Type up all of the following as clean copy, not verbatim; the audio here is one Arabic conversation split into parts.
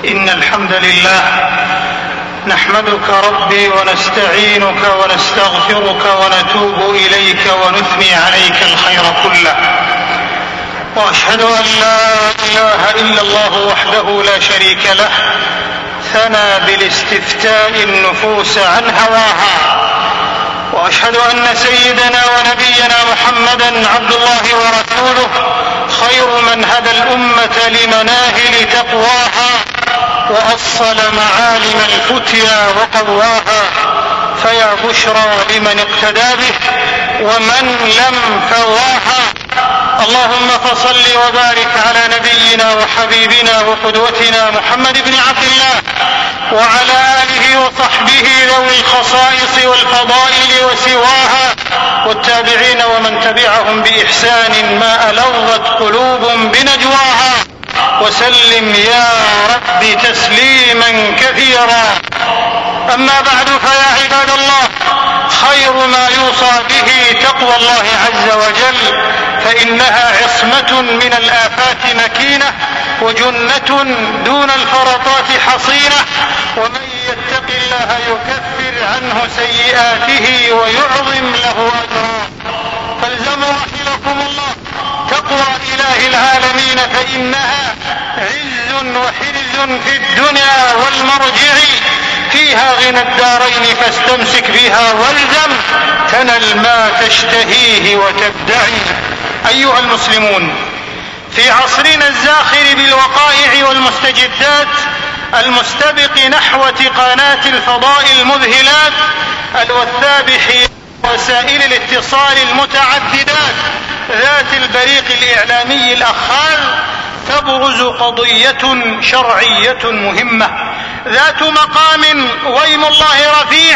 إن الحمد لله نحمدك ربي ونستعينك ونستغفرك ونتوب إليك ونثني عليك الخير كله، وأشهد أن لا إله إلا الله وحده لا شريك له ثنى بالاستفتاء النفوس عن هواها، وأشهد أن سيدنا ونبينا محمدا عبد الله ورسوله خير من هدى الأمة لمناهل تقواها وأصل معالم الفتيا وقواها، فيا بشرى لمن اقتدى به ومن لم فواها. اللهم فصل وبارك على نبينا وحبيبنا وقدوتنا محمد بن عبد الله وعلى آله وصحبه ذوي الخصائص والفضائل وسواها، والتابعين ومن تبعهم بإحسان ما ألظت قلوب بنجواها، وسلم يا رب تسليما كثيرا. أما بعد، فيا عباد الله، خير ما يوصى به تقوى الله عز وجل، فإنها عصمة من الآفات مكينة، وجنة دون الفرطات حصينة، ومن يتق الله يكفر عنه سيئاته ويعظم له أجرا. فالزموا رحمكم الله تقوى إله العالمين، فإنها عز وحرز في الدنيا والمرجع، فيها غنى الدارين فاستمسك بها والزم، تنل ما تشتهيه وتبدعي. أيها المسلمون، في عصرنا الزاخر بالوقائع والمستجدات المستبق نحو تقانات الفضاء المذهلات الوثابح وسائل الاتصال المتعددات ذات البريق الإعلامي الأخاذ، تبرز قضية شرعية مهمة ذات مقام ويم الله رفيع،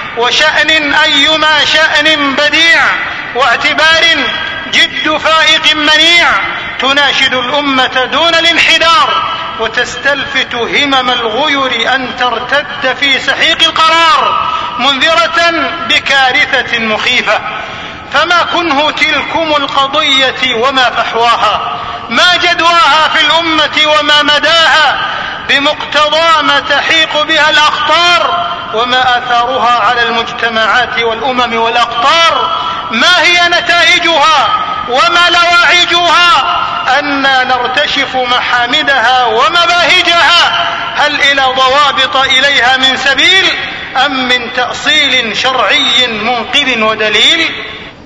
وشأن أيما شأن بديع، واعتبار جد فائق منيع، تناشد الأمة دون الانحدار، وتستلفت همم الغير أن ترتد في سحيق القرار، منذرة بكارثة مخيفة. فما كنه تلكم القضية وما فحواها، ما جدواها في الأمة وما مداها، بمقتضى ما تحيق بها الأخطار، وما آثارها على المجتمعات والأمم والأقطار، ما هي نتائجها وما لواعجها، أنا نرتشف محامدها ومباهجها، هل إلى ضوابط إليها من سبيل أم من تأصيل شرعي منقذ ودليل؟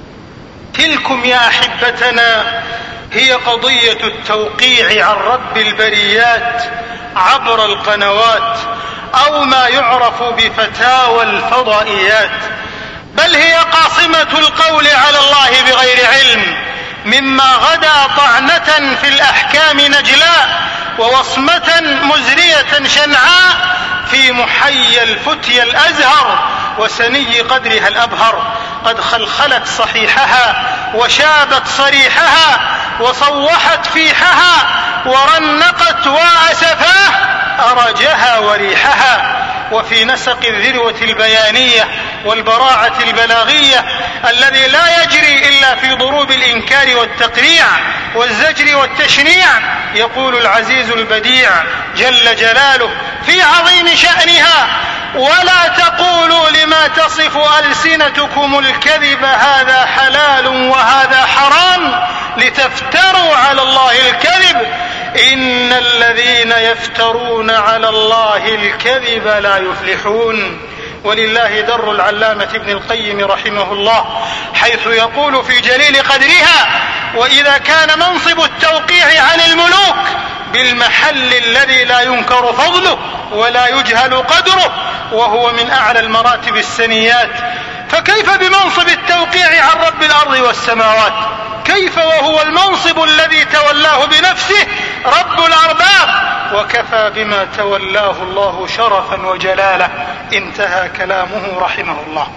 تلكم يا أحبتنا هي قضية التوقيع عن رب البريات عبر القنوات، أو ما يعرف بفتاوى الفضائيات، بل هي قاصمة القول على الله بغير علم، مما غدا طعنة في الأحكام نجلاء، ووصمة مزرية شنعاء في محيا الفتيا الأزهر وسني قدرها الأبهر، قد خلخلت صحيحها وشابت صريحها وصوحت فيحها ورنقت وأسفاه أرجها وريحها. وفي نسق الذروة البيانية والبراعة البلاغية الذي لا يجري إلا في ضروب الإنكار والتقريع والزجر والتشنيع، يقول العزيز البديع جل جلاله في عظيم شأنها: ولا تقولوا لما تصف ألسنتكم الكذب هذا حلال وهذا حرام لتفتروا على الله الكذب، إن الذين يفترون على الله الكذب لا يفلحون. ولله در العلامة ابن القيم رحمه الله حيث يقول في جليل قدرها: وإذا كان منصب التوقيع عن الملوك بالمحل الذي لا ينكر فضله ولا يجهل قدره، وهو من أعلى المراتب السنيات، فكيف بمنصب التوقيع عن رب الأرض والسماوات؟ كيف وهو المنصب الذي تولاه بنفسه رب الأرباب، وكفى بما تولاه الله شرفا وجلاله. انتهى كلامه رحمه الله.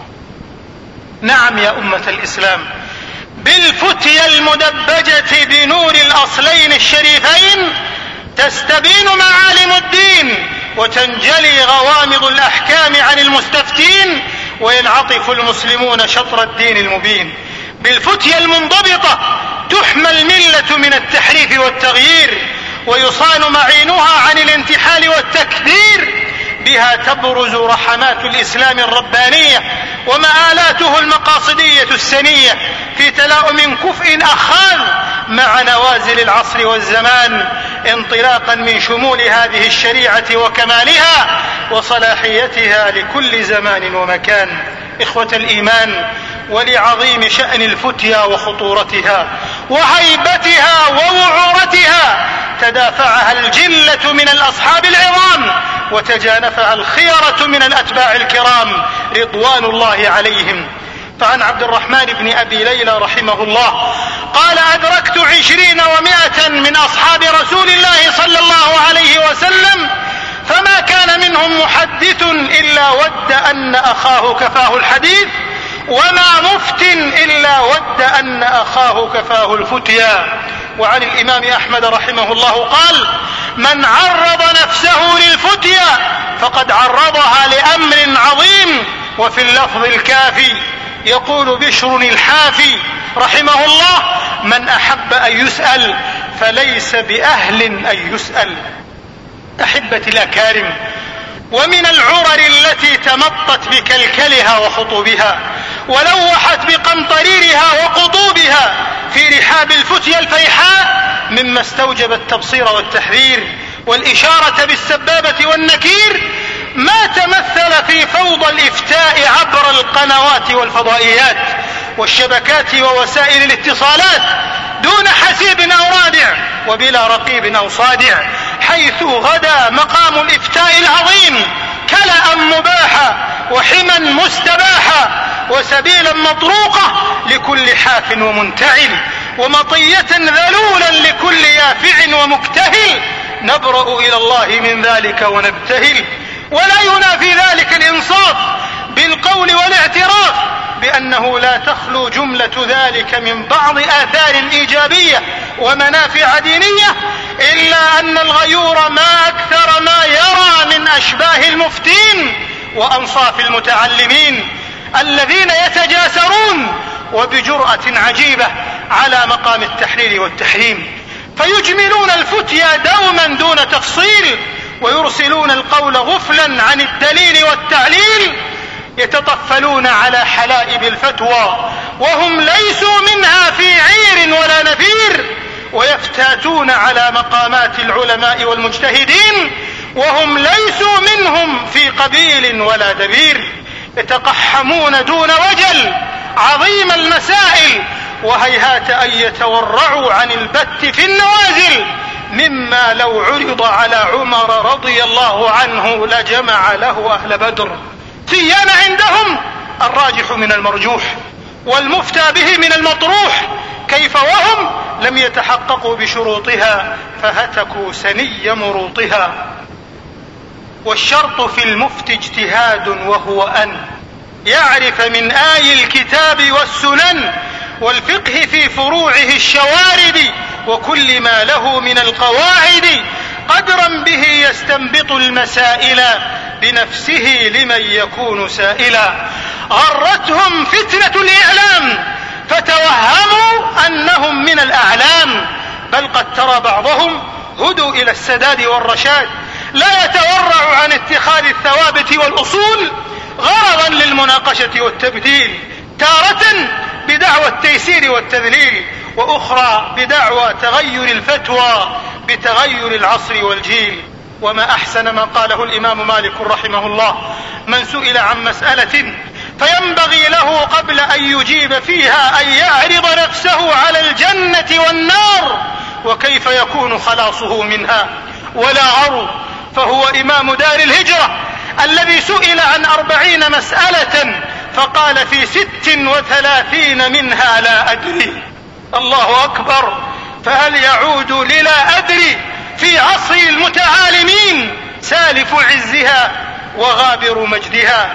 نعم يا أمة الإسلام، بالفتيا المدبجة بنور الأصلين الشريفين تستبين معالم الدين، وتنجلي غوامض الأحكام عن المستفتين، وينعطف المسلمون شطر الدين المبين. بالفتيا المنضبطة تحمى الملة من التحريف والتغيير، ويصان معينها عن الانتحال والتكدير، بها تبرز رحمات الإسلام الربانية ومآلاته المقاصدية السنية في تلاؤم كفء أخاذ مع نوازل العصر والزمان، انطلاقا من شمول هذه الشريعة وكمالها وصلاحيتها لكل زمان ومكان. إخوة الإيمان، ولعظيم شأن الفتيا وخطورتها وهيبتها ووعورتها تدافعها الجلة من الأصحاب العظام، وتجانفها الخيرة من الأتباع الكرام رضوان الله عليهم. فعن عبد الرحمن بن أبي ليلى رحمه الله قال: أدركت 20 و100 من أصحاب رسول الله صلى الله عليه وسلم، فما كان منهم محدث إلا ود أن أخاه كفاه الحديث، وما مفت إلا ود أن أخاه كفاه الفتيا. وعن الإمام أحمد رحمه الله قال: من عرض نفسه للفتيا فقد عرضها لأمر عظيم. وفي اللفظ الكافي يقول بشر الحافي رحمه الله: من أحب أن يسأل فليس بأهل أن يسأل. أحبتي الأكارم، ومن العرر التي تمطت بكلكلها وخطوبها ولوحت بقمطريرها وقضوبها في رحاب الفتيا الفيحاء مما استوجب التبصير والتحذير والإشارة بالسبابة والنكير، ما تمثل في فوضى الإفتاء عبر القنوات والفضائيات والشبكات ووسائل الاتصالات دون حسيب أو رادع وبلا رقيب أو صادع، حيث غدا مقام الإفتاء العظيم كلأ مباحا وحما مستباحا وسبيلا مطروقة لكل حاف ومنتعل، ومطية ذلولا لكل يافع ومكتهل. نبرأ إلى الله من ذلك ونبتهل، ولا ينافي ذلك الإنصاف بالقول والاعتراف بأنه لا تخلو جملة ذلك من بعض آثار إيجابية ومنافع دينية، إلا أن الغيور ما أكثر ما يرى من أشباه المفتين وأنصاف المتعلمين الذين يتجاسرون وبجرأة عجيبة على مقام التحليل والتحريم، فيجملون الفتيا دوما دون تفصيل، ويرسلون القول غفلا عن الدليل والتعليل، يتطفلون على حلائب الفتوى وهم ليسوا منها في عير ولا نفير، ويفتاتون على مقامات العلماء والمجتهدين وهم ليسوا منهم في قبيل ولا دبير، يتقحمون دون وجل عظيم المسائل، وهيهات أن يتورعوا عن البت في النوازل، مما لو عرض على عمر رضي الله عنه لجمع له أهل بدر. سيان عندهم الراجح من المرجوح والمفتى به من المطروح، كيف وهم لم يتحققوا بشروطها فهتكوا سني مروطها. والشرط في المفتي اجتهاد، وهو أن يعرف من آي الكتاب والسنن والفقه في فروعه الشوارد وكل ما له من القواعد، قدرا به يستنبط المسائل بنفسه لمن يكون سائلا. غرتهم فتنة الإعلام فتوهموا أنهم من الأعلام، بل قد ترى بعضهم هدوا إلى السداد والرشاد، لا يتورع عن اتخاذ الثوابت والأصول غرضا للمناقشة والتبديل، تارة بدعوى التيسير والتذليل، وأخرى بدعوى تغير الفتوى بتغير العصر والجيل. وما أحسن ما قاله الإمام مالك رحمه الله: من سئل عن مسألة فينبغي له قبل أن يجيب فيها أن يعرض نفسه على الجنة والنار وكيف يكون خلاصه منها، ولا عرض فهو إمام دار الهجرة الذي سئل عن 40 مسألة فقال في 36 منها لا أدري. الله أكبر! فهل يعود للا أدري في عصر المتعالمين سالف عزها وغابر مجدها؟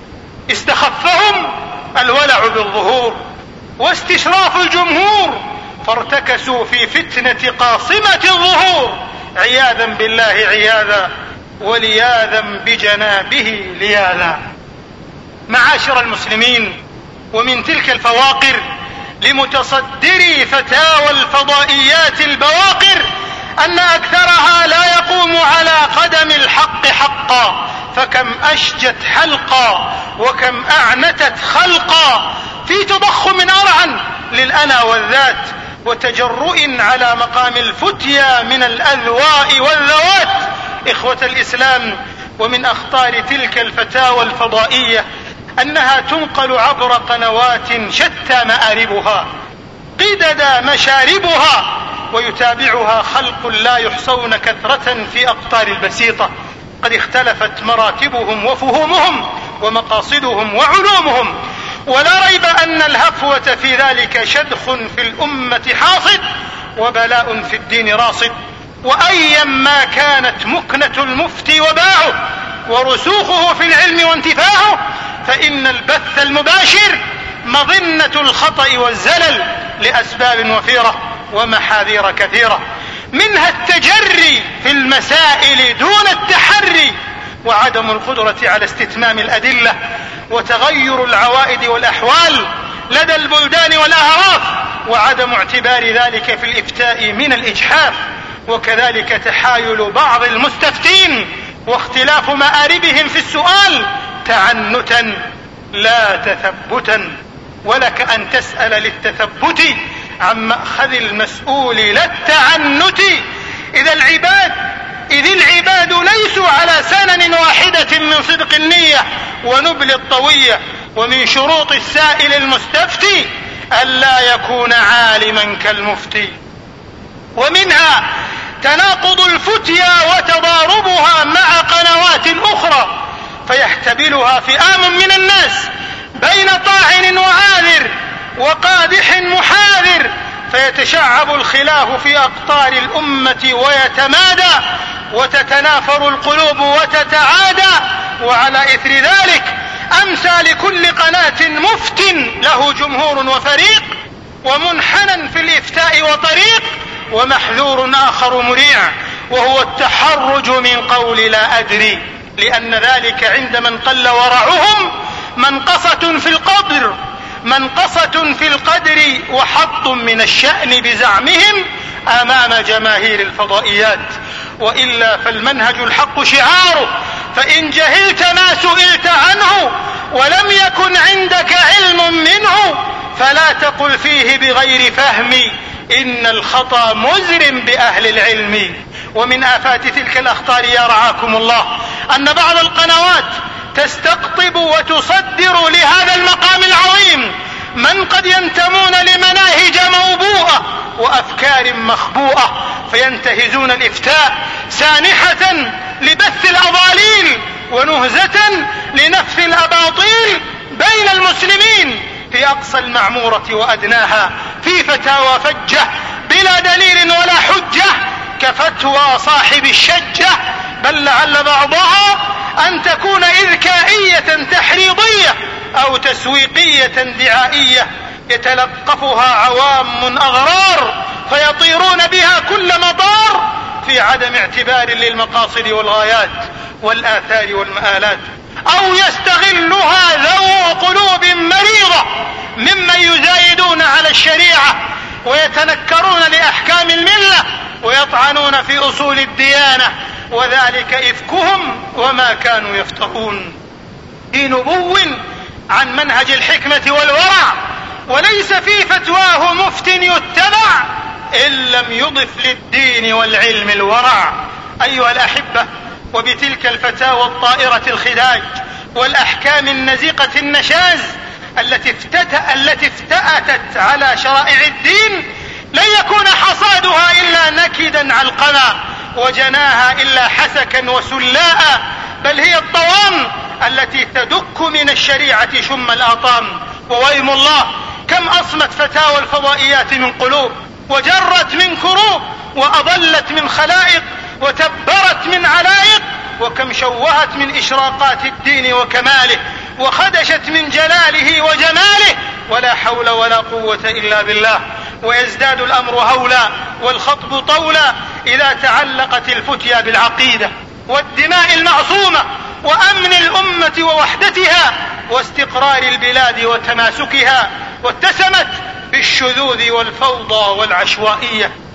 استخفهم الولع بالظهور واستشراف الجمهور، فارتكسوا في فتنة قاصمة الظهور، عياذا بالله عياذا ولياذا بجنابه لياذا. معاشر المسلمين، ومن تلك الفواقر لمتصدري فتاوى الفضائيات البواقر أن أكثرها لا يقوم على قدم الحق حقا، فكم أشجت حلقا وكم أعنتت خلقا في تضخم أرعن للأنا والذات وتجرؤ على مقام الفتيا من الأذواء والذوات. إخوة الإسلام، ومن أخطار تلك الفتاوى الفضائية أنها تنقل عبر قنوات شتى مآربها قدد مشاربها، ويتابعها خلق لا يحصون كثرة في أقطار البسيطة قد اختلفت مراتبهم وفهومهم ومقاصدهم وعلومهم، ولا ريب أن الهفوة في ذلك شدخ في الأمة حاصد وبلاء في الدين راصد. وأيا ما كانت مكنة المفتي وباعه ورسوخه في العلم وانتفاعه، فإن البث المباشر مظنة الخطأ والزلل لأسباب وفيرة ومحاذير كثيرة، منها التجري في المسائل دون التحري، وعدم القدرة على استتمام الأدلة، وتغير العوائد والأحوال لدى البلدان والأعراف، وعدم اعتبار ذلك في الإفتاء من الإجحاف، وكذلك تحايل بعض المستفتين واختلاف مآربهم في السؤال تعنتا لا تثبتا. ولك أن تسأل للتثبت عن مأخذ المسؤول لا التعنت، إذ العباد ليسوا على سنن واحدة من صدق النية ونبل الطوية. ومن شروط السائل المستفتي ألا يكون عالما كالمفتي، ومنها تناقض الفتيا وتضاربها مع قنوات أخرى، فيحتملها فئام من الناس بين طاعن وعاذر وقادح محاذر، فيتشعب الخلاف في أقطار الأمة ويتمادى، وتتنافر القلوب وتتعادى. وعلى إثر ذلك أمسى لكل قناة مفت له جمهور وفريق، ومنحنى في الإفتاء وطريق، ومحذور آخر مريع، وهو التحرج من قول لا أدري، لأن ذلك عند من قل ورعهم منقصة في القدر وحط من الشأن بزعمهم أمام جماهير الفضائيات. وإلا فالمنهج الحق شعاره، فإن جهلت ما سئلت عنه ولم يكن عندك علم منه فلا تقل فيه بغير فهم، إن الخطأ مزر بأهل العلم. ومن آفات تلك الأخطار يا رعاكم الله أن بعض القنوات تستقطب وتصدر لهذا المقام العظيم من قد ينتمون لمناهج موبوءة وأفكار مخبوءة، فينتهزون الإفتاء سانحة لبث الأضاليل ونهزة لنفث الأباطيل بين المسلمين في أقصى المعمورة وأدناها، في فتاوى فجة بلا دليل ولا حجة كفتوى صاحب الشجة، بل لعل بعضها أن تكون إذكائية تحريضية أو تسويقية دعائية يتلقفها عوام أغرار فيطيرون بها كل مطار في عدم اعتبار للمقاصد والغايات والآثار والمآلات، أو يستغلها ذو قلوب مريضة ممن يزايدون على الشريعة ويتنكرون لأحكام الملة ويطعنون في أصول الديانة، وذلك إفكهم وما كانوا يفترون. في نبو عن منهج الحكمة والورع، وليس في فتواه مفت يتبع إن لم يضف للدين والعلم الورع. أيها الأحبة، وبتلك الفتاوى الطائرة الخداج والأحكام النزيقة النشاز التي افتأتت على شرائع الدين لن يكون حصادها إلا نكدا علقما، وجناها إلا حسكا وسلاء، بل هي الطوام التي تدك من الشريعة شم الآطام. وويم الله كم أصمت فتاوى الفضائيات من قلوب، وجرت من كروب، وأضلت من خلائق، وتبرت من علائق، وكم شوهت من إشراقات الدين وكماله، وخدشت من جلاله وجماله، ولا حول ولا قوة إلا بالله. ويزداد الأمر هولا والخطب طولا إذا تعلقت الفتيا بالعقيدة والدماء المعصومة وأمن الأمة ووحدتها واستقرار البلاد وتماسكها، واتسمت بالشذوذ والفوضى والعشوائية.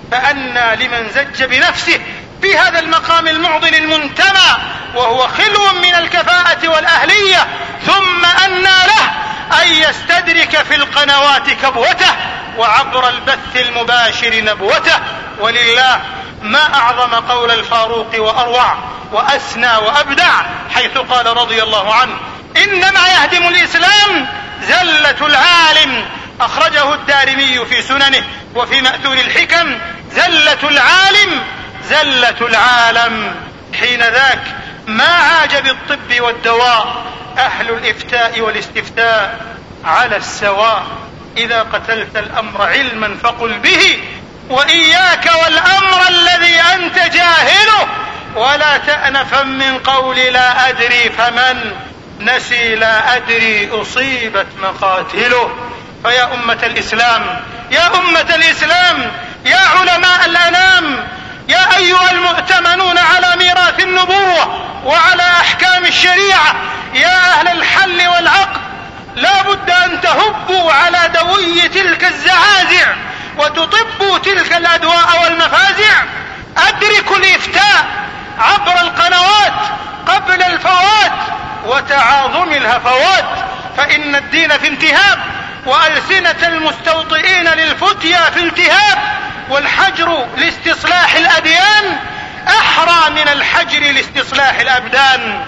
فأنى لمن زج بنفسه في هذا المقام المعضل المنتمى وهو خلو من الكفاءة والأهلية، ثم أنى له أن يستدرك في القنوات كبوته وعبر البث المباشر نبوته. ولله ما أعظم قول الفاروق وأروع وأسنى وأبدع، حيث قال رضي الله عنه: إنما يهدم الإسلام زلة العالم. أخرجه الدارمي في سننه وفي مأثور الحكم: زلة العالم زلة العالم. حين ذاك ما عاج بالطب والدواء أهل الإفتاء والاستفتاء على السواء. إذا قتلت الأمر علما فقل به، وإياك والأمر الذي أنت جاهله، ولا تأنفا من قول لا أدري، فمن نسي لا أدري أصيبت مقاتله. فيا أمة الإسلام، يا أمة الإسلام، يا علماء الأنام، يا أيها المؤتمنون على ميراث النبوة وعلى أحكام الشريعة، يا أهل الحل والعقد، لا بد أن تهبوا على دوي تلك الزعازع وتطبوا تلك الأدواء والمفازع. أدركوا الإفتاء عبر القنوات قبل الفوات وتعاظم الهفوات، فإن الدين في انتهاب، وألسنة المستوطئين للفتيا في التهاب، والحجر لاستصلاح الأديان أحرى من الحجر لاستصلاح الأبدان.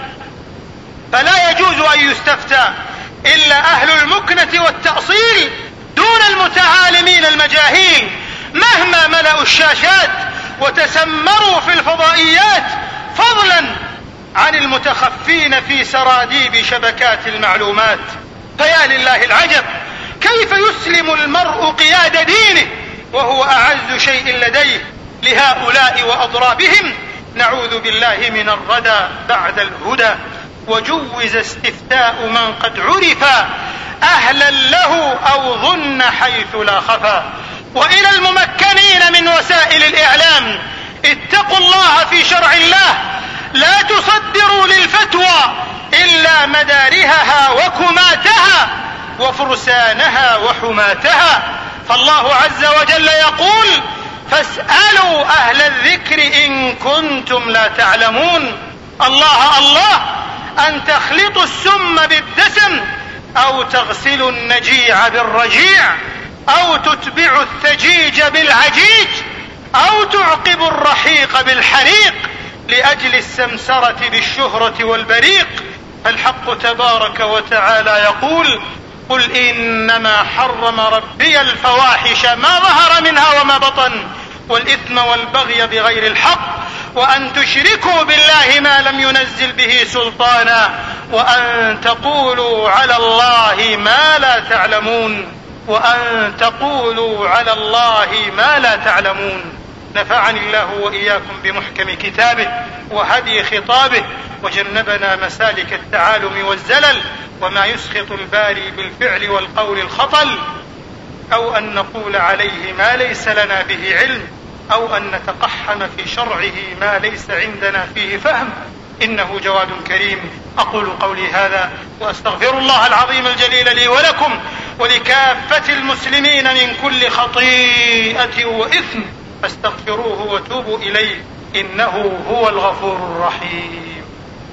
فلا يجوز أن يستفتى إلا أهل المكنة والتأصيل دون المتعالمين المجاهيل، مهما ملأوا الشاشات وتسمروا في الفضائيات، فضلا عن المتخفين في سراديب شبكات المعلومات. فيا لله العجب، كيف يسلم المرء قياد دينه وهو أعز شيء لديه لهؤلاء وأضرابهم؟ نعوذ بالله من الردى بعد الهدى. وجوز استفتاء من قد عرف أهلا له أو ظن حيث لا خفى. وإلى الممكنين من وسائل الإعلام: اتقوا الله في شرع الله، لا تصدروا للفتوى إلا مدارهها وكماتها وفرسانها وحماتها. فالله عز وجل يقول: فاسألوا أهل الذكر إن كنتم لا تعلمون. الله الله أن تخلطوا السم بالدسم، أو تغسلوا النجيع بالرجيع، أو تتبعوا الثجيج بالعجيج، أو تعقبوا الرحيق بالحريق لأجل السمسرة بالشهرة والبريق. الحق تبارك وتعالى يقول: قل إنما حرم ربي الفواحش ما ظهر منها وما بطن، والإثم والبغي بغير الحق، وأن تشركوا بالله ما لم ينزل به سلطانا، وأن تقولوا على الله ما لا تعلمون، وأن تقولوا على الله ما لا تعلمون. نفعني الله وإياكم بمحكم كتابه وهدي خطابه، وجنبنا مسالك التعالم والزلل، وما يسخط الباري بالفعل والقول الخطل، أو أن نقول عليه ما ليس لنا به علم، أو أن نتقحم في شرعه ما ليس عندنا فيه فهم، إنه جواد كريم. أقول قولي هذا وأستغفر الله العظيم الجليل لي ولكم ولكافة المسلمين من كل خطيئة وإثم، فاستغفروه وتوبوا إليه، إنه هو الغفور الرحيم.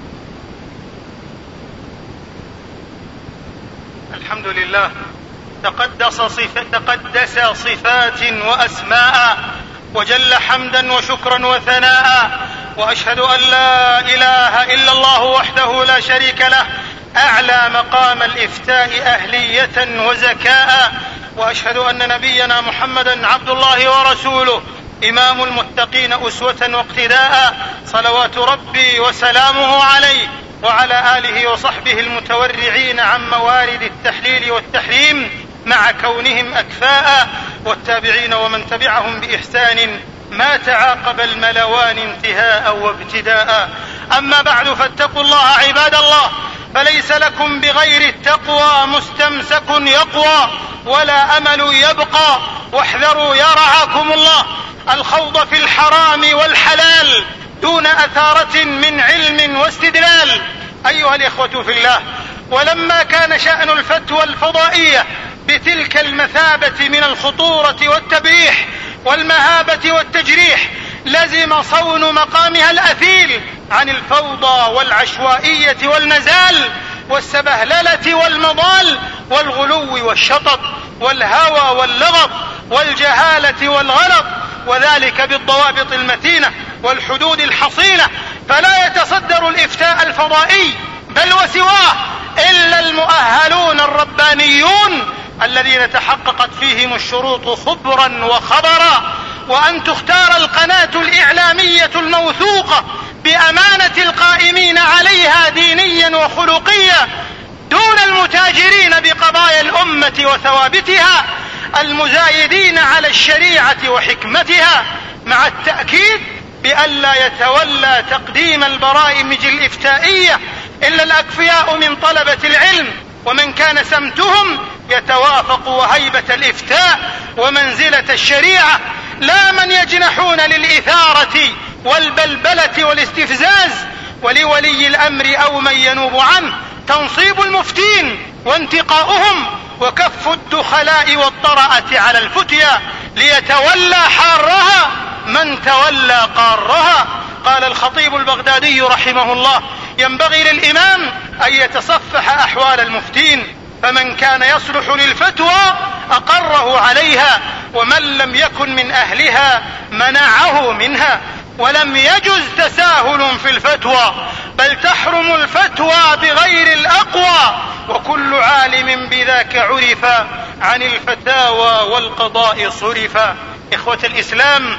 الحمد لله، تقدس صفات وأسماء، وجل حمدا وشكرا وثناء، وأشهد أن لا إله إلا الله وحده لا شريك له، أعلى مقام الإفتاء أهلية وزكاء، وأشهد أن نبينا محمدا عبد الله ورسوله، إمام المتقين أسوة واقتداء، صلوات ربي وسلامه عليه وعلى آله وصحبه المتورعين عن موارد التحليل والتحريم مع كونهم أكفاء، والتابعين ومن تبعهم بإحسان ما تعاقب الملوان انتهاء وابتداء. أما بعد، فاتقوا الله عباد الله، فليس لكم بغير التقوى مستمسك يقوى ولا أمل يبقى، واحذروا يا رعاكم الله الخوض في الحرام والحلال دون أثارة من علم واستدلال. أيها الإخوة في الله، ولما كان شأن الفتوى الفضائية بتلك المثابة من الخطورة والتبريح والمهابة والتجريح لزم صون مقامها الأثيل عن الفوضى والعشوائية والنزال والسبهللة والمضال والغلو والشطط والهوى واللغط والجهالة والغلط، وذلك بالضوابط المتينة والحدود الحصينة. فلا يتصدر الإفتاء الفضائي بل وسواه إلا المؤهلون الربانيون الذين تحققت فيهم الشروط خبرا وخبرا، وأن تختار القناة الإعلامية الموثوقة بأمانة القائمين عليها دينيا وخلقيا دون المتاجرين بقضايا الأمة وثوابتها المزايدين على الشريعة وحكمتها، مع التأكيد بألا يتولى تقديم البرامج الإفتائية إلا الأكفياء من طلبة العلم ومن كان سمتهم يتوافق وهيبة الإفتاء ومنزلة الشريعة، لا من يجنحون للإثارة والبلبلة والاستفزاز. ولولي الأمر أو من ينوب عنه تنصيب المفتين وانتقاؤهم وكف الدخلاء والطرأة على الفتيا ليتولى حارها من تولى قارها. قال الخطيب البغدادي رحمه الله: ينبغي للإمام أن يتصفح أحوال المفتين، فمن كان يصلح للفتوى أقره عليها، ومن لم يكن من أهلها منعه منها. ولم يجز تساهل في الفتوى، بل تحرم الفتوى بغير الأقوى، وكل عالم بذاك عرف عن الفتاوى والقضاء صرفا. إخوة الإسلام،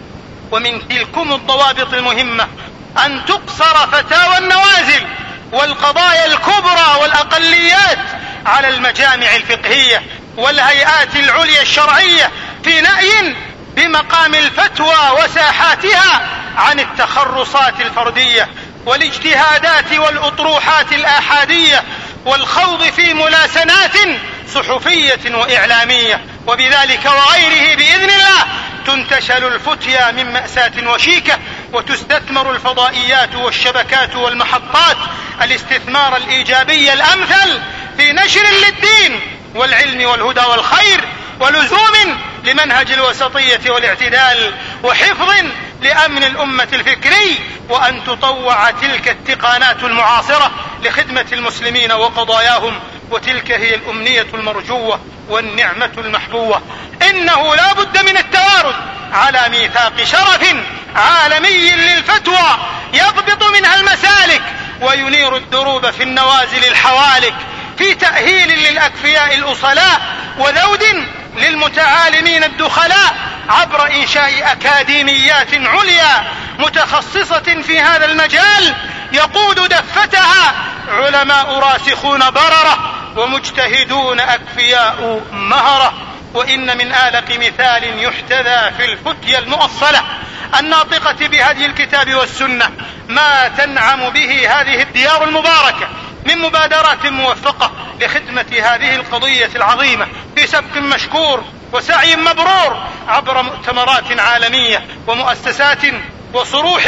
ومن تلكم الضوابط المهمة أن تقصر فتاوى النوازل والقضايا الكبرى والأقليات على المجامع الفقهية والهيئات العليا الشرعية في نأي بمقام الفتوى وساحاتها عن التخرصات الفردية والاجتهادات والأطروحات الآحادية والخوض في ملاسنات صحفية وإعلامية. وبذلك وغيره بإذن الله تنتشل الفتيا من مأساة وشيكة، وتستثمر الفضائيات والشبكات والمحطات الاستثمار الإيجابي الأمثل في نشر للدين والعلم والهدى والخير، ولزوم لمنهج الوسطية والاعتدال، وحفظ لأمن الأمة الفكري، وأن تطوع تلك التقانات المعاصرة لخدمة المسلمين وقضاياهم، وتلك هي الأمنية المرجوة والنعمة المحبوة. إنه لا بد من التوارد على ميثاق شرف عالمي للفتوى يضبط منها المسالك وينير الدروب في النوازل الحوالك، في تأهيل للأكفياء الأصلاء وذود للمتعالمين الدخلاء، عبر إنشاء أكاديميات عليا متخصصة في هذا المجال يقود دفتها علماء راسخون بررة ومجتهدون أكفياء مهرة. وإن من آلق مثال يحتذى في الفتية المؤصلة الناطقة بهدي الكتاب والسنة ما تنعم به هذه الديار المباركة من مبادرات موفقة لخدمة هذه القضية العظيمة في سبق مشكور وسعي مبرور عبر مؤتمرات عالمية ومؤسسات وصروح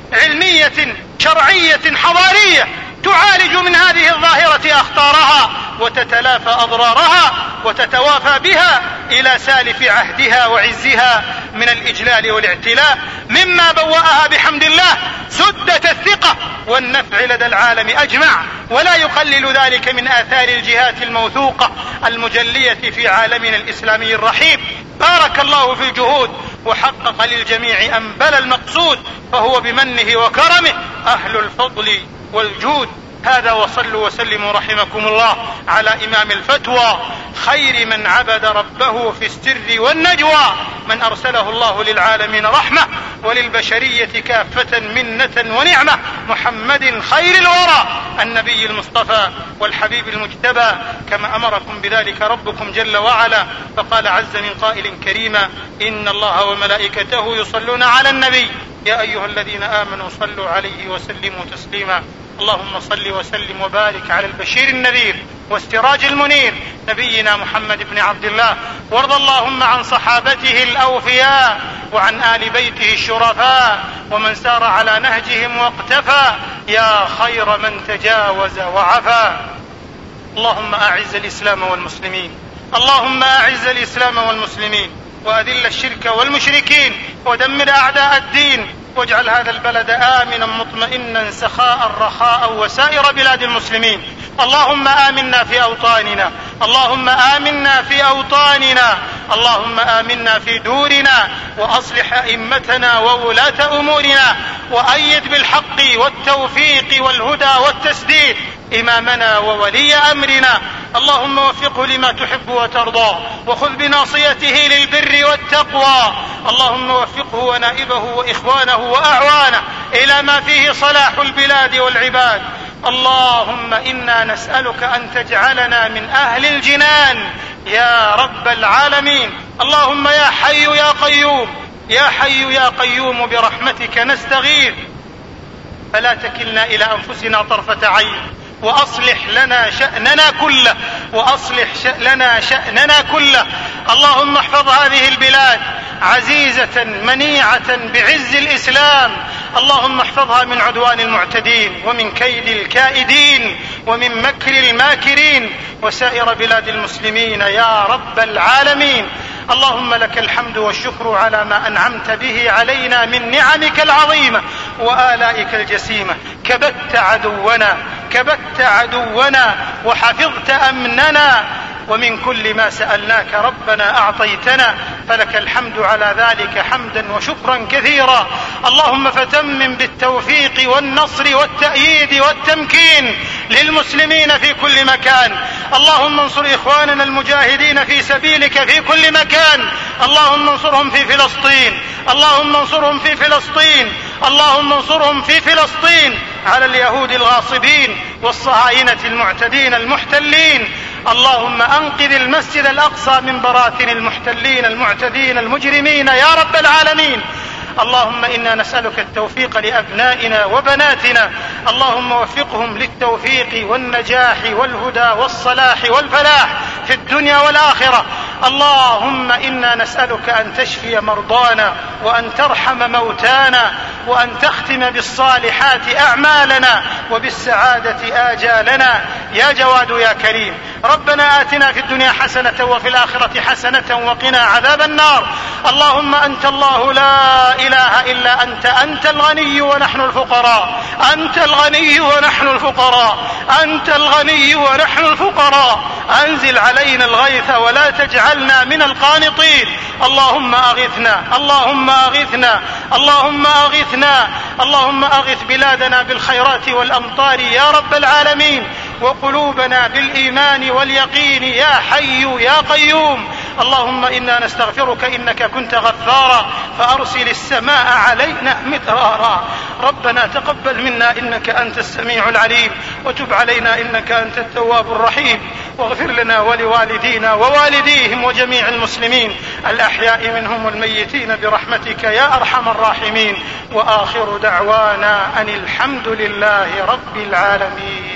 علمية شرعية حضارية تعالج من هذه الظاهرة أخطارها وتتلافى أضرارها وتتوافى بها إلى سالف عهدها وعزها من الإجلال والاعتلاء، مما بوأها بحمد الله سدة الثقة والنفع لدى العالم أجمع، ولا يقلل ذلك من آثار الجهات الموثوقة المجلية في عالمنا الإسلامي الرحيب. بارك الله في الجهود وحقق للجميع أنبل المقصود، فهو بمنه وكرمه أهل الفضل والجود. هذا، وصلوا وسلموا رحمكم الله على إمام الفتوى خير من عبد ربه في السر والنجوى، من أرسله الله للعالمين رحمة وللبشرية كافة منة ونعمة، محمد خير الورى النبي المصطفى والحبيب المجتبى، كما أمركم بذلك ربكم جل وعلا، فقال عز من قائل كريما: إن الله وملائكته يصلون على النبي يا أيها الذين آمنوا صلوا عليه وسلموا تسليما. اللهم صل وسلم وبارك على البشير النذير والسراج المنير نبينا محمد بن عبد الله، وارض اللهم عن صحابته الأوفياء وعن آل بيته الشرفاء ومن سار على نهجهم واقتفى يا خير من تجاوز وعفى. اللهم أعز الإسلام والمسلمين، اللهم أعز الإسلام والمسلمين، وأذل الشرك والمشركين ودمر أعداء الدين، واجعل هذا البلد آمنا مطمئنا سخاء رخاء وسائر بلاد المسلمين. اللهم آمنا في أوطاننا، اللهم آمنا في أوطاننا، اللهم آمنا في دورنا، وأصلح أئمتنا وولاة أمورنا، وأيد بالحق والتوفيق والهدى والتسديد إمامنا وولي أمرنا. اللهم وفقه لما تحب وترضى، وخذ بناصيته للبر والتقوى. اللهم وفقه ونائبه وإخوانه وأعوانه إلى ما فيه صلاح البلاد والعباد. اللهم إنا نسألك أن تجعلنا من أهل الجنان يا رب العالمين. اللهم يا حي يا قيوم، يا حي يا قيوم برحمتك نستغيث، فلا تكلنا إلى أنفسنا طرفة عين، وأصلح لنا شأننا كله، وأصلح لنا شأننا كله. اللهم احفظ هذه البلاد عزيزة منيعة بعز الإسلام. اللهم احفظها من عدوان المعتدين، ومن كيد الكائدين، ومن مكر الماكرين، وسائر بلاد المسلمين يا رب العالمين. اللهم لك الحمد والشكر على ما أنعمت به علينا من نعمك العظيمة وآلائك الجسيمة. كبت عدونا وحفظت أمننا، ومن كل ما سألناك ربنا أعطيتنا، فلك الحمد على ذلك حمدا وشكرا كثيرا. اللهم فتمم بالتوفيق والنصر والتأييد والتمكين للمسلمين في كل مكان. اللهم انصر إخواننا المجاهدين في سبيلك في كل مكان. اللهم انصرهم في فلسطين، اللهم انصرهم في فلسطين، اللهم انصرهم في فلسطين على اليهود الغاصبين والصهاينة المعتدين المحتلين. اللهم أنقذ المسجد الأقصى من براثن المحتلين المعتدين المجرمين يا رب العالمين. اللهم إنا نسألك التوفيق لأبنائنا وبناتنا، اللهم وفقهم للتوفيق والنجاح والهدى والصلاح والفلاح في الدنيا والآخرة. اللهم إنا نسألك أن تشفي مرضانا، وأن ترحم موتانا، وأن تختم بالصالحات أعمالنا، وبالسعادة آجالنا يا جواد يا كريم. ربنا آتنا في الدنيا حسنة وفي الآخرة حسنة وقنا عذاب النار. اللهم أنت الله لا إله إلا أنت، أنت الغني ونحن الفقراء، أنت الغني ونحن الفقراء، أنت الغني ونحن الفقراء. أنزل علينا الغيث ولا تجعلنا من القانطين. اللهم أغثنا، اللهم أغثنا، اللهم أغثنا، اللهم أغث بلادنا بالخيرات والأمطار يا رب العالمين، وقلوبنا بالإيمان واليقين يا حي يا قيوم. اللهم إنا نستغفرك إنك كنت غفارا فأرسل السماء علينا مدرارا. ربنا تقبل منا إنك أنت السميع العليم، وتب علينا إنك أنت التواب الرحيم، واغفر لنا ولوالدينا ووالديهم وجميع المسلمين الأحياء منهم والميتين برحمتك يا أرحم الراحمين. وآخر دعوانا أن الحمد لله رب العالمين.